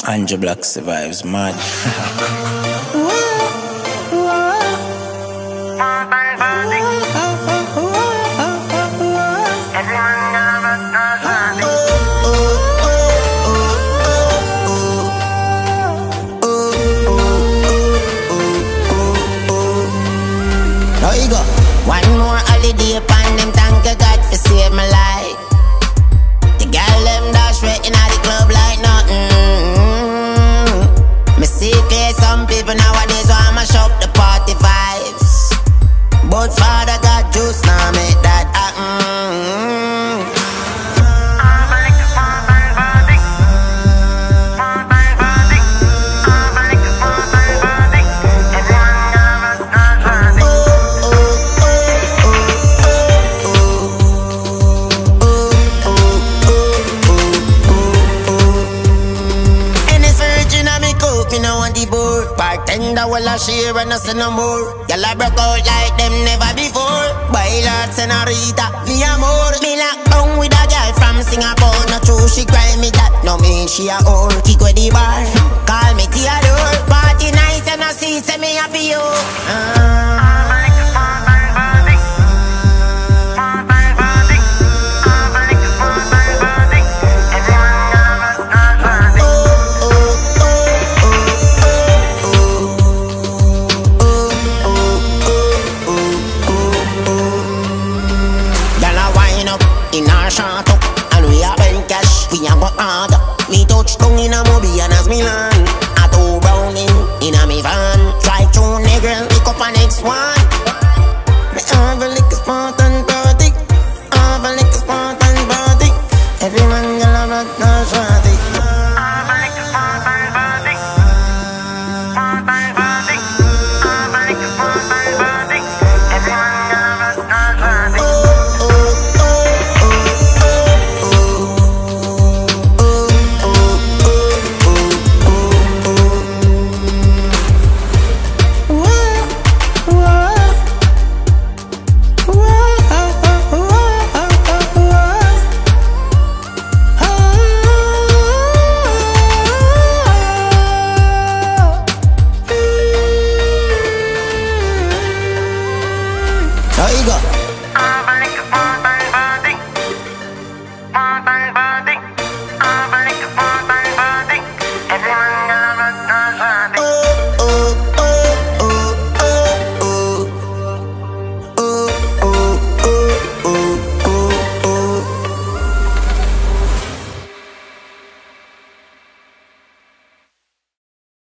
Andrew Black survives, mad. Now you go. One more holiday upon them, thank you God for save my life. The girl them dash right in the club like nothing. Me see clear some people nowadays want to shop the party vibes, but Father God just now make that happen. Bartender will a share and nothing no more. Y'all a broke out like them never before. Bailar senorita, via more. Me lock down with a girl from Singapore. Not true, she cry me that. No mean she a whore. Kick with the bar, call me Theodore. Party nice and I see, say me happy yo. In our shot up, and we are spend cash. We a go hard. Me touch tongue in a movie and as me land.